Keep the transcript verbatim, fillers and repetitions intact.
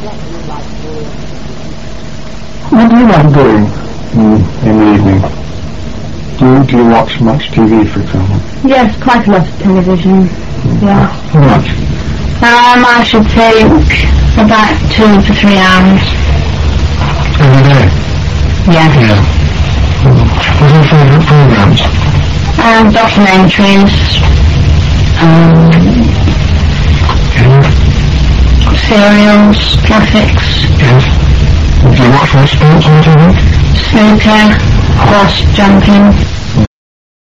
What do you like doing in, in the evening? Do you, do you watch much T V, for example? Yes, quite a lot of television. Yeah. How much? Um, I should think about two to three hours. Every day? Yeah. Yeah. What are your favourite programmes? Um, documentaries. Um, Yeah. serials, classics, Yes. Do you watch much sports on T V? snooker, cross jumping.